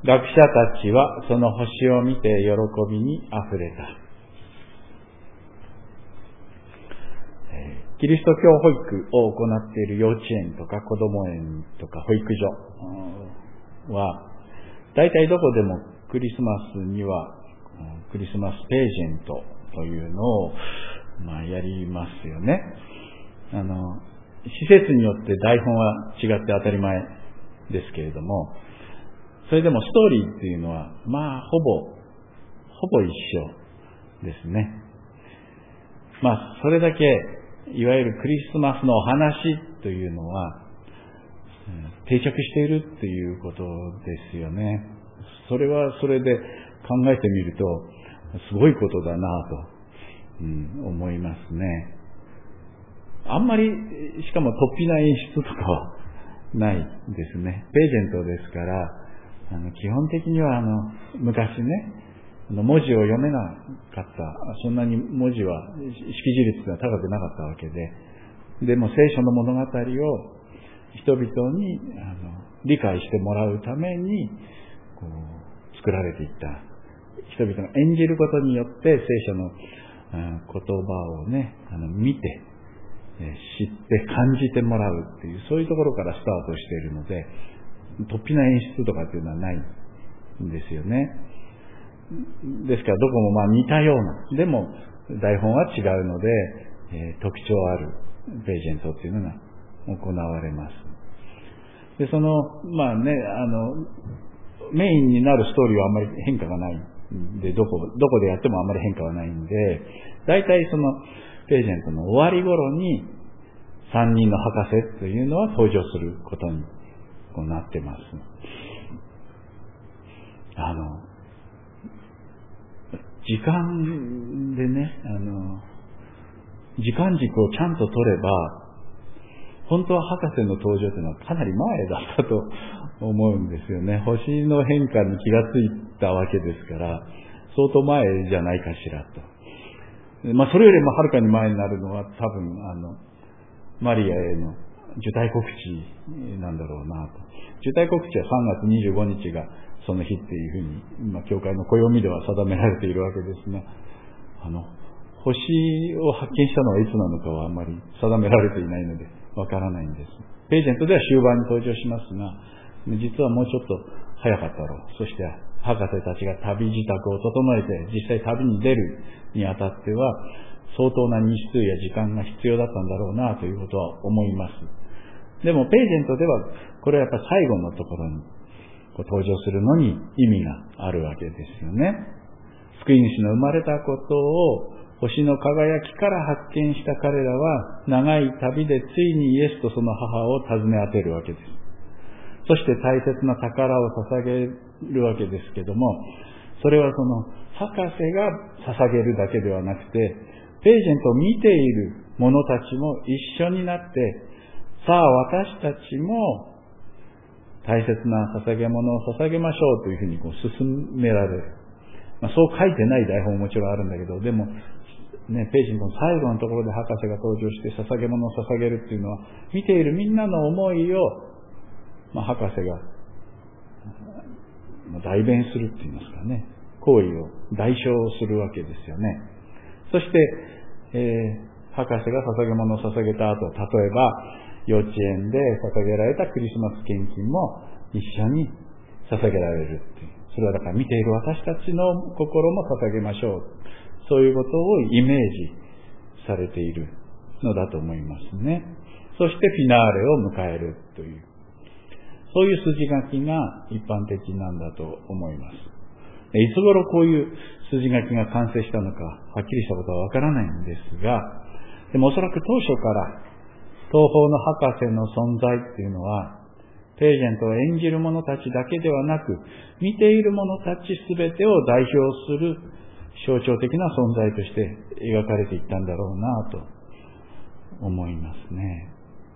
学者たちはその星を見て喜びにあふれた。キリスト教保育を行っている幼稚園とか子ども園とか保育所は、大体どこでもクリスマスにはクリスマスページェントというのをやりますよね。施設によって台本は違って当たり前ですけれども、それでもストーリーっていうのはほぼ一緒ですね。それだけいわゆるクリスマスのお話というのは定着しているっていうことですよね。それはそれで考えてみるとすごいことだなと、思いますね。あんまりしかも突飛な演出とかはないですね。ページェントですから基本的には昔ね文字を読めなかった、そんなに文字は識字率が高くなかったわけで、でも聖書の物語を人々に理解してもらうために作られていった。人々が演じることによって聖書の言葉をね見て知って感じてもらうっていう、そういうところからスタートしているので、突飛な演出とかっていうのはないんですよね。ですからどこも似たような、でも台本は違うので、特徴あるページェントっていうのが行われます。で、そのメインになるストーリーはあんまり変化がないんで、どこでやってもあんまり変化はないんで、大体そのページェントの終わり頃に3人の博士というのは登場することになってます。時間でね、時間軸をちゃんと取れば、本当は博士の登場というのはかなり前だったと思うんですよね。星の変化に気がついたわけですから、相当前じゃないかしらと。それよりもはるかに前になるのは多分、マリアへの受胎告知なんだろうなと。受胎告知は3月25日がその日っていうふうに、教会の暦では定められているわけですが、星を発見したのはいつなのかはあまり定められていないのでわからないんです。ページェントでは終盤に登場しますが、実はもうちょっと早かったろう。そして博士たちが旅支度を整えて実際旅に出るにあたっては相当な日数や時間が必要だったんだろうなということは思います。でもページェントではこれはやっぱり最後のところに登場するのに意味があるわけですよね。救い主の生まれたことを星の輝きから発見した彼らは長い旅でついにイエスとその母を訪ね当てるわけです。そして大切な宝を捧げるわけですけども、それはその博士が捧げるだけではなくて、ページェントを見ている者たちも一緒になって、さあ私たちも大切な捧げ物を捧げましょうというふうに進められる。そう書いてない台本ももちろんあるんだけど、でもページの最後のところで博士が登場して捧げ物を捧げるっていうのは、見ているみんなの思いを、博士が代弁するって言いますかね、行為を代償するわけですよね。そして、博士が捧げ物を捧げた後、例えば幼稚園で捧げられたクリスマス献金も一緒に捧げられるっていう。それはだから見ている私たちの心も捧げましょう。そういうことをイメージされているのだと思いますね。そしてフィナーレを迎えるという、そういう筋書きが一般的なんだと思います。いつ頃こういう筋書きが完成したのかはっきりしたことはわからないんですが、でもおそらく当初から東方の博士の存在っていうのは、ページェントを演じる者たちだけではなく、見ている者たちすべてを代表する象徴的な存在として描かれていったんだろうなと思いますね。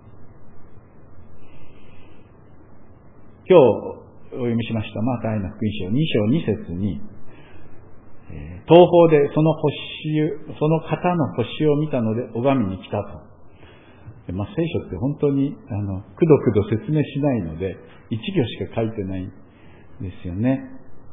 今日お読みしましたマタイの福音書2章2節に、東方でその方の星を見たので拝みに来たと。聖書って本当にくどくど説明しないので、一行しか書いてないんですよね。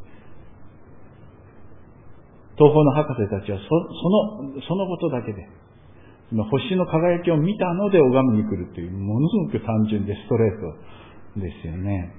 東方の博士たちはそのことだけで、星の輝きを見たので拝みに来るという、ものすごく単純でストレートですよね。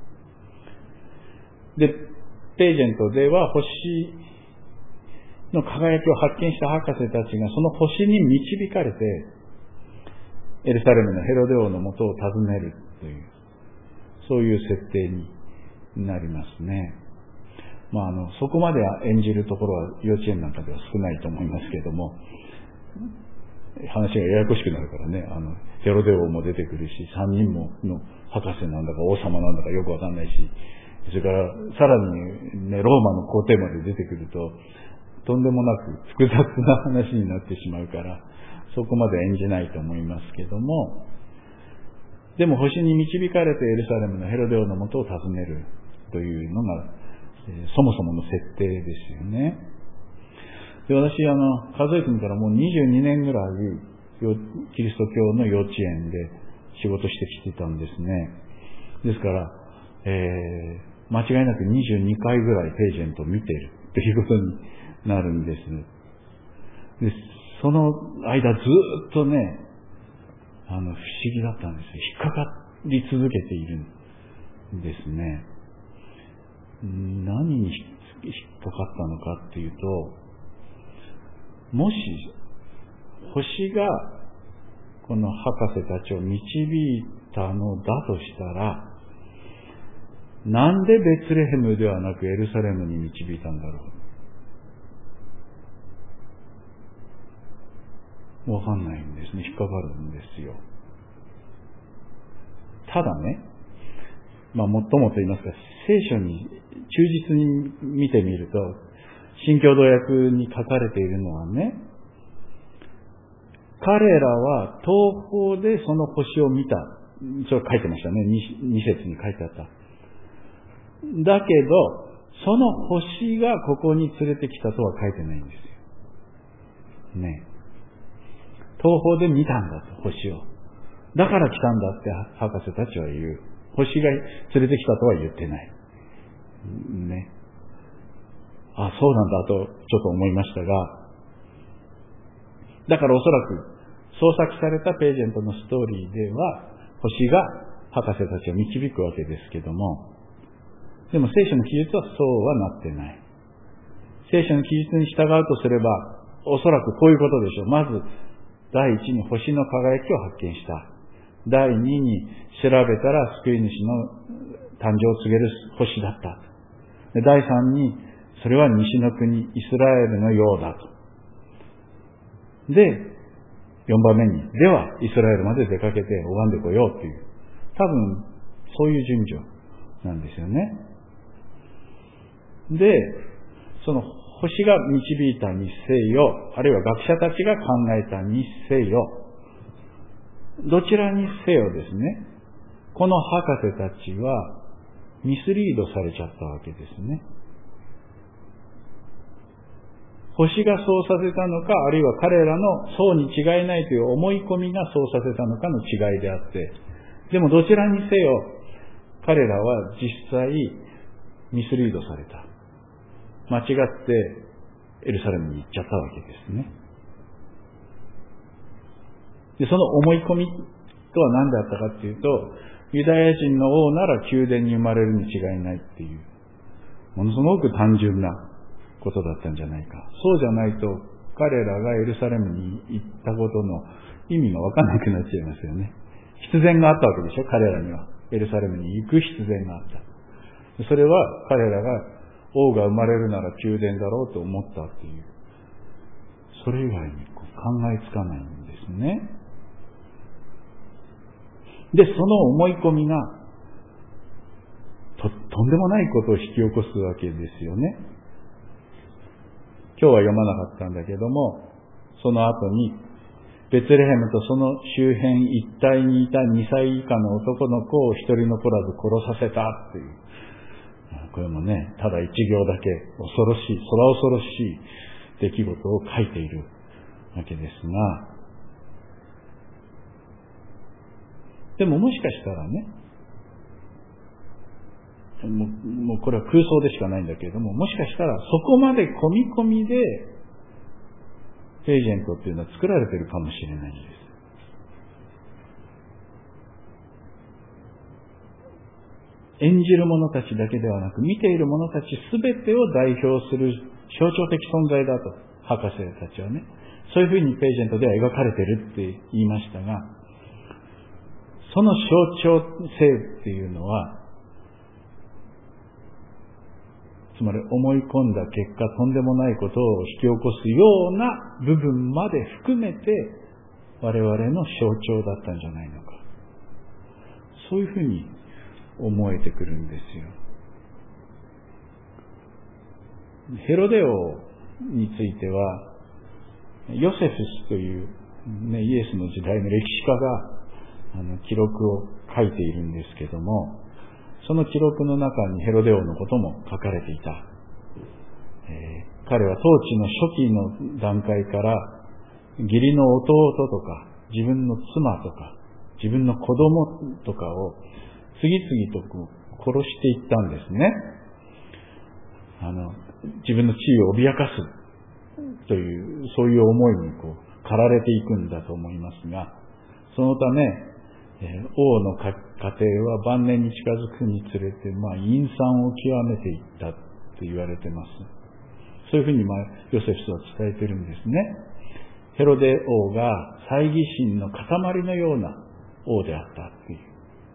で、ページェントでは星の輝きを発見した博士たちがその星に導かれて、エルサレムのヘロデ王の元を訪ねるという、そういう設定になりますね。そこまで演じるところは幼稚園なんかでは少ないと思いますけれども、話がややこしくなるからね、ヘロデ王も出てくるし、3人もの博士なんだか王様なんだかよくわかんないし、それからさらにね、ローマの皇帝まで出てくると、とんでもなく複雑な話になってしまうから、そこまで演じないと思いますけども、でも星に導かれてエルサレムのヘロデ王の元を訪ねるというのが、そもそもの設定ですよね。で、私、数えてみたらもう22年ぐらい、キリスト教の幼稚園で仕事してきてたんですね。ですから、間違いなく22回ぐらいページェントを見ているということになるんです。で、その間ずっとね、不思議だったんですよ。引っかかり続けているんですね。何に引っかかったのかっていうと、もし星がこの博士たちを導いたのだとしたら、なんでベツレヘムではなくエルサレムに導いたんだろう。わかんないんですね。引っかかるんですよ。ただね、もっともと言いますか、聖書に忠実に見てみると、新共同訳に書かれているのはね、彼らは東方でその星を見た。それ書いてましたね。2節に書いてあった。だけど、その星がここに連れてきたとは書いてないんですよ。ね。東方で見たんだと、星を。だから来たんだって博士たちは言う。星が連れてきたとは言ってない。ね。そうなんだとちょっと思いましたが、だからおそらく創作されたページェントのストーリーでは、星が博士たちを導くわけですけども、でも聖書の記述はそうはなってない。聖書の記述に従うとすれば、おそらくこういうことでしょう。まず、第一に星の輝きを発見した。第二に調べたら救い主の誕生を告げる星だった。で、第三に、それは西の国、イスラエルのようだと。で、4番目に、では、イスラエルまで出かけて拝んでこようという、多分、そういう順序なんですよね。で、その星が導いたにせよ、あるいは学者たちが考えたにせよ、どちらにせよですね、この博士たちはミスリードされちゃったわけですね。星がそうさせたのか、あるいは彼らのそうに違いないという思い込みがそうさせたのかの違いであって、でもどちらにせよ、彼らは実際ミスリードされた。間違ってエルサレムに行っちゃったわけですね。で、その思い込みとは何であったかっていうと、ユダヤ人の王なら宮殿に生まれるに違いないっていう、ものすごく単純なことだったんじゃないか。そうじゃないと、彼らがエルサレムに行ったことの意味がわかんなくなっちゃいますよね。必然があったわけでしょ、彼らには。エルサレムに行く必然があった。それは彼らが王が生まれるなら宮殿だろうと思ったっていう。それ以外に考えつかないんですね。で、その思い込みがとんでもないことを引き起こすわけですよね。今日は読まなかったんだけども、その後にベツレヘムとその周辺一帯にいた2歳以下の男の子を一人残らず殺させたっていう。これもね、ただ一行だけ恐ろしい、空恐ろしい出来事を書いているわけですが、でももしかしたらね、 もうこれは空想でしかないんだけれども、もしかしたらそこまで込み込みでページェントっていうのは作られているかもしれないんです。演じる者たちだけではなく、見ている者たちすべてを代表する象徴的存在だと、博士たちはね、そういうふうにページェントでは描かれているって言いましたが、その象徴性っていうのは、つまり思い込んだ結果、とんでもないことを引き起こすような部分まで含めて、我々の象徴だったんじゃないのか。そういうふうに思えてくるんですよ。ヘロデ王については、ヨセフスという、イエスの時代の歴史家が記録を書いているんですけども、その記録の中にヘロデ王のことも書かれていた。彼は統治の初期の段階から義理の弟とか自分の妻とか自分の子供とかを次々と殺していったんですね。自分の地位を脅かすというそういう思いに駆られていくんだと思いますが、そのため王の家庭は晩年に近づくにつれて、陰惨を極めていったと言われています。そういうふうにヨセフスは伝えているんですね。ヘロデ王が猜疑心の塊のような王であったという。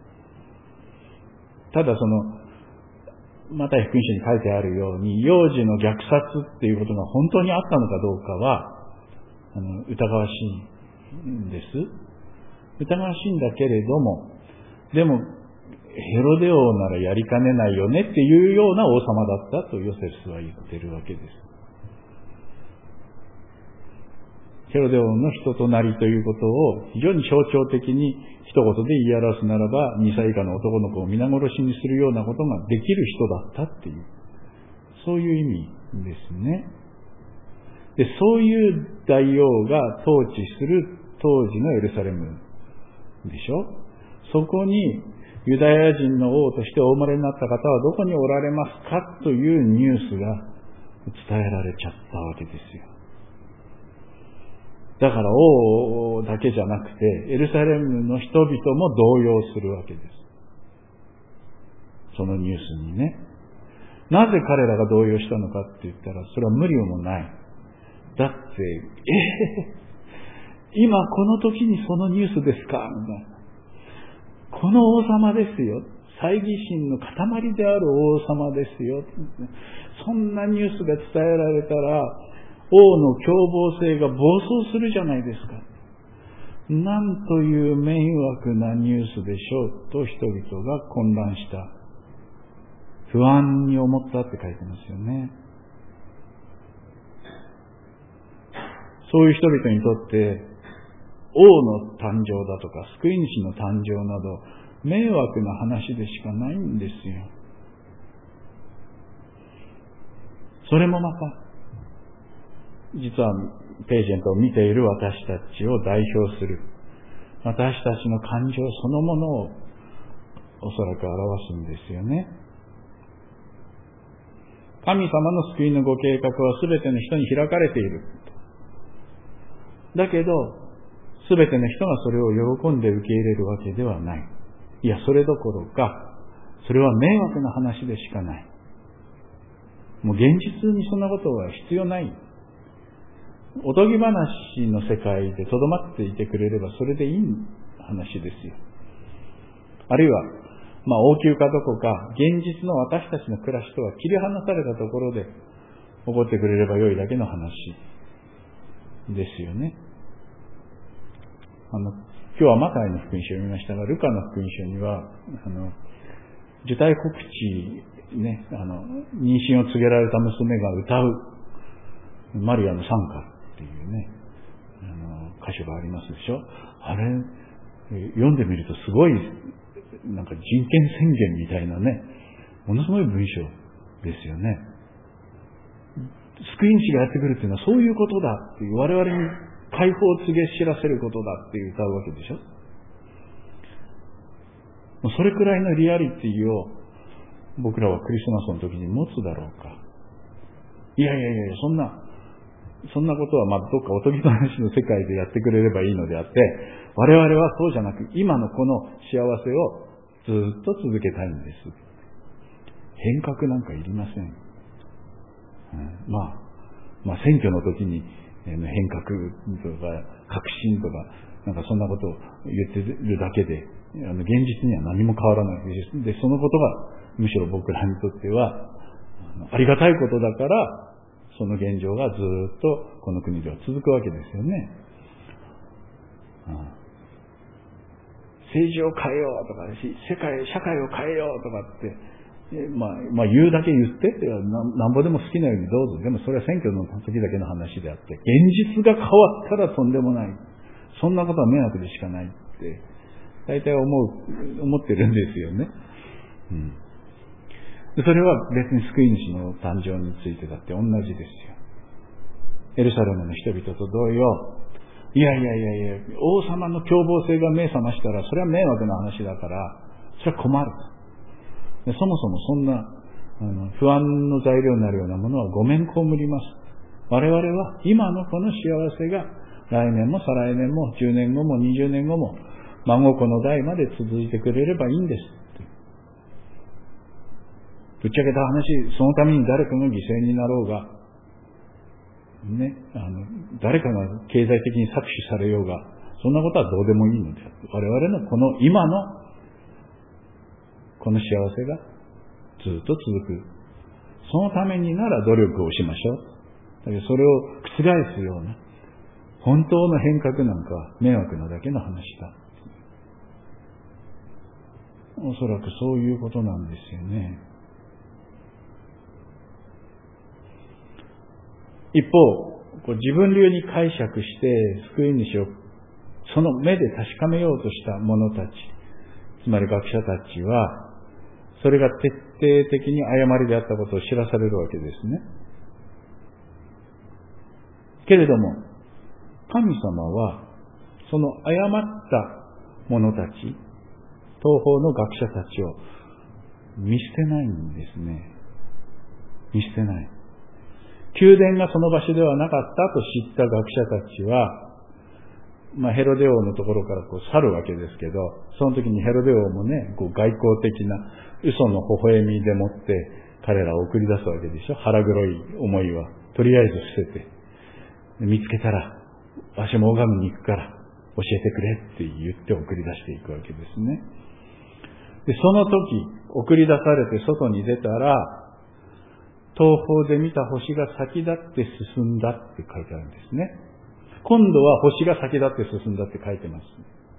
ただマタイ福音書に書いてあるように、幼児の虐殺っていうことが本当にあったのかどうかは、疑わしいんです。疑わしいんだけれども、でも、ヘロデ王ならやりかねないよねっていうような王様だったとヨセフスは言ってるわけです。ヘロデ王の人となりということを非常に象徴的に一言で言い表すならば、2歳以下の男の子を皆殺しにするようなことができる人だったっていう、そういう意味ですね。で、そういう大王が統治する当時のエルサレムでしょ。そこにユダヤ人の王としてお生まれになった方はどこにおられますかというニュースが伝えられちゃったわけですよ。だから王だけじゃなくてエルサレムの人々も動揺するわけです。そのニュースにね。なぜ彼らが動揺したのかって言ったら、それは無理もない。だって、今この時にそのニュースですかみたいな。この王様ですよ。猜疑心の塊である王様ですよ。そんなニュースが伝えられたら、王の凶暴性が暴走するじゃないですか。なんという迷惑なニュースでしょうと人々が混乱した。不安に思ったって書いてますよね。そういう人々にとって、王の誕生だとか救い主の誕生など迷惑な話でしかないんですよ。それもまた実はページェントを見ている私たちを代表する、私たちの感情そのものをおそらく表すんですよね。神様の救いのご計画はすべての人に開かれている。だけどすべての人がそれを喜んで受け入れるわけではない。いや、それどころか、それは迷惑な話でしかない。もう現実にそんなことは必要ない。おとぎ話の世界でとどまっていてくれればそれでいい話ですよ。あるいは、王宮かどこか、現実の私たちの暮らしとは切り離されたところで起こってくれればよいだけの話ですよね。今日はマタイの福音書を読みましたが、ルカの福音書には、受胎告知、ね、妊娠を告げられた娘が歌う、マリアの賛歌っていうね、箇所がありますでしょ。あれ、読んでみるとすごい、なんか人権宣言みたいなね、ものすごい文章ですよね。救い主がやってくるっていうのはそういうことだっていう、我々に解放を告げ知らせることだって歌うわけでしょ。それくらいのリアリティを僕らはクリスマスの時に持つだろうか。いやいやいや、そんなことはどっかおとぎ話の世界でやってくれればいいのであって、我々はそうじゃなく、今のこの幸せをずっと続けたいんです。変革なんかいりません。選挙の時に変革とか革新とかそんなことを言ってるだけで、現実には何も変わらないです。で、そのことがむしろ僕らにとってはありがたいことだから、その現状がずっとこの国では続くわけですよね。政治を変えようとか、社会を変えようとかって言うだけ言って、なんぼでも好きなようにどうぞ。でもそれは選挙の時だけの話であって、現実が変わったらとんでもない。そんなことは迷惑でしかないって、大体思ってるんですよね。それは別に救い主の誕生についてだって同じですよ。エルサレムの人々と同様、いや、王様の凶暴性が目覚ましたら、それは迷惑な話だから、それは困る。でそもそもそんな不安の材料になるようなものはごめん被ります。我々は今のこの幸せが来年も再来年も10年後も20年後も孫子の代まで続いてくれればいいんです。ぶっちゃけた話、そのために誰かが犠牲になろうが、誰かが経済的に搾取されようが、そんなことはどうでもいいのであって、我々のこの今のこの幸せがずっと続く。そのためになら努力をしましょう。だけどそれを覆すような本当の変革なんかは迷惑なだけの話だ。おそらくそういうことなんですよね。一方、自分流に解釈して救い主をその目で確かめようとした者たち、つまり学者たちは、それが徹底的に誤りであったことを知らされるわけですね。けれども、神様は、その誤った者たち、東方の学者たちを見捨てないんですね。見捨てない。宮殿がその場所ではなかったと知った学者たちは、ヘロデ王のところから去るわけですけど、その時にヘロデ王もね、外交的な嘘の微笑みでもって彼らを送り出すわけでしょ。腹黒い思いはとりあえず伏せて、見つけたらわしも拝みに行くから教えてくれって言って送り出していくわけですね。で、その時送り出されて外に出たら、東方で見た星が先立って進んだって書いてあるんですね。今度は星が先立って進んだって書いてます。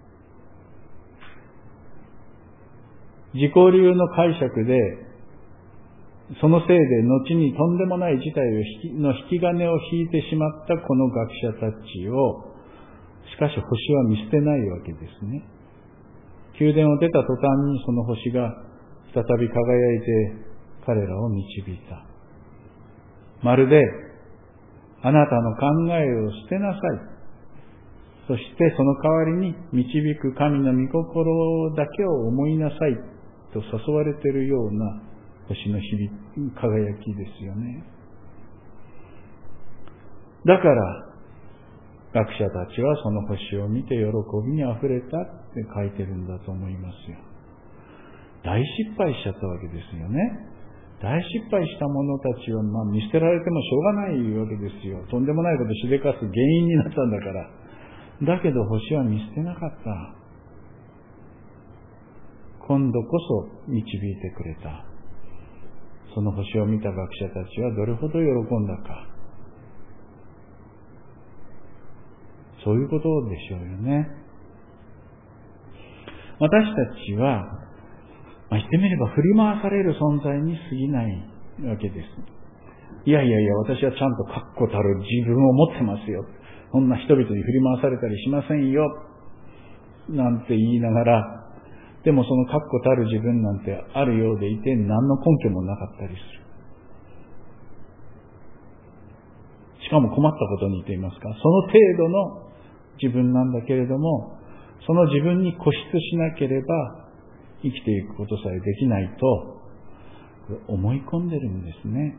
自己流の解釈で、そのせいで後にとんでもない事態の引き金を引いてしまったこの学者たちを、しかし星は見捨てないわけですね。宮殿を出た途端にその星が再び輝いて彼らを導いた。まるで、あなたの考えを捨てなさい。そしてその代わりに導く神の御心だけを思いなさいと誘われているような星の輝きですよね。だから学者たちはその星を見て喜びにあふれたって書いてるんだと思いますよ。大失敗しちゃったわけですよね。大失敗した者たちは見捨てられてもしょうがないわけですよ。とんでもないことしでかす原因になったんだから。だけど星は見捨てなかった。今度こそ導いてくれた。その星を見た学者たちはどれほど喜んだか。そういうことでしょうよね。私たちは言ってみれば振り回される存在に過ぎないわけです。いや、私はちゃんと確固たる自分を持ってますよ。そんな人々に振り回されたりしませんよ。なんて言いながら、でもその確固たる自分なんてあるようでいて何の根拠もなかったりする。しかも困ったことに言いますか、その程度の自分なんだけれども、その自分に固執しなければ生きていくことさえできないと、 思い込んでるんですね。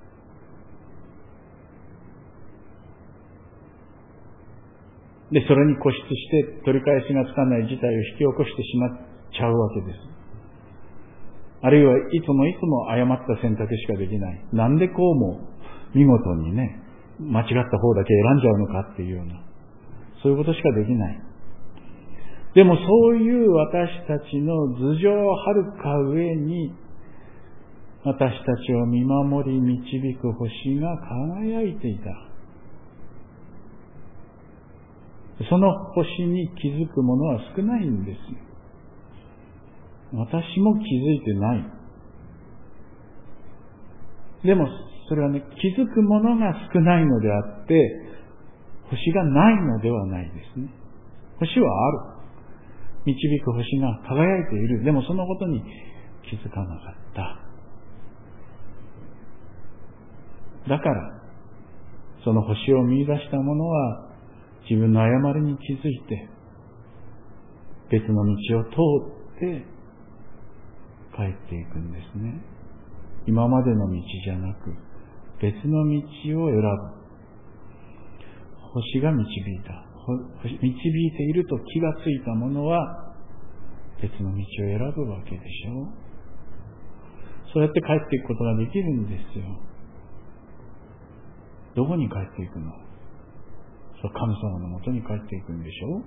で、それに固執して取り返しがつかない事態を引き起こしてしまっちゃうわけです。あるいはいつもいつも誤った選択しかできない。なんでこうも見事にね、間違った方だけ選んじゃうのかっていうような、そういうことしかできない。でもそういう私たちの頭上はるか上に、私たちを見守り導く星が輝いていた。その星に気づく者は少ないんです。私も気づいてない。でもそれはね、気づく者が少ないのであって、星がないのではないですね。星はある。導く星が輝いている。でもそのことに気づかなかった。だから、その星を見出した者は自分の誤りに気づいて、別の道を通って帰っていくんですね。今までの道じゃなく、別の道を選ぶ。星が導いた。導いていると気がついた者は別の道を選ぶわけでしょう。そうやって帰っていくことができるんですよ。どこに帰っていくの？そう、神様のもとに帰っていくんでしょう。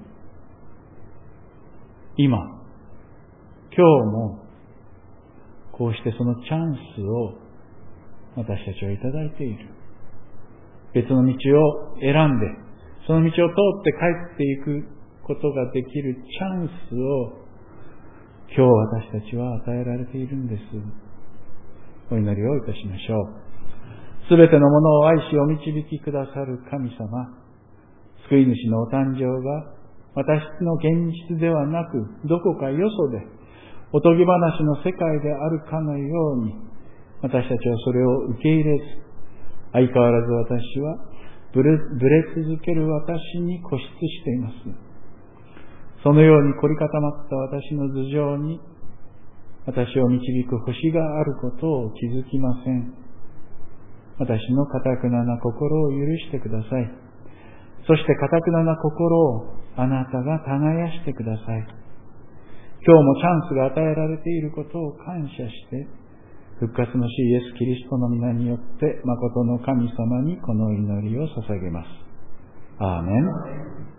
今、今日もこうしてそのチャンスを私たちはいただいている。別の道を選んで、その道を通って帰っていくことができるチャンスを今日私たちは与えられているんです。お祈りをいたしましょう。すべてのものを愛しお導きくださる神様、救い主のお誕生が私の現実ではなく、どこかよそでおとぎ話の世界であるかのように、私たちはそれを受け入れず、相変わらず私はぶれ続ける私に固執しています。そのように凝り固まった私の頭上に、私を導く星があることを気づきません。私の堅くなな心を許してください。そして堅くなな心をあなたが耕してください。今日もチャンスが与えられていることを感謝して、復活の主イエス・キリストの皆によって誠の神様にこの祈りを捧げます。アーメン。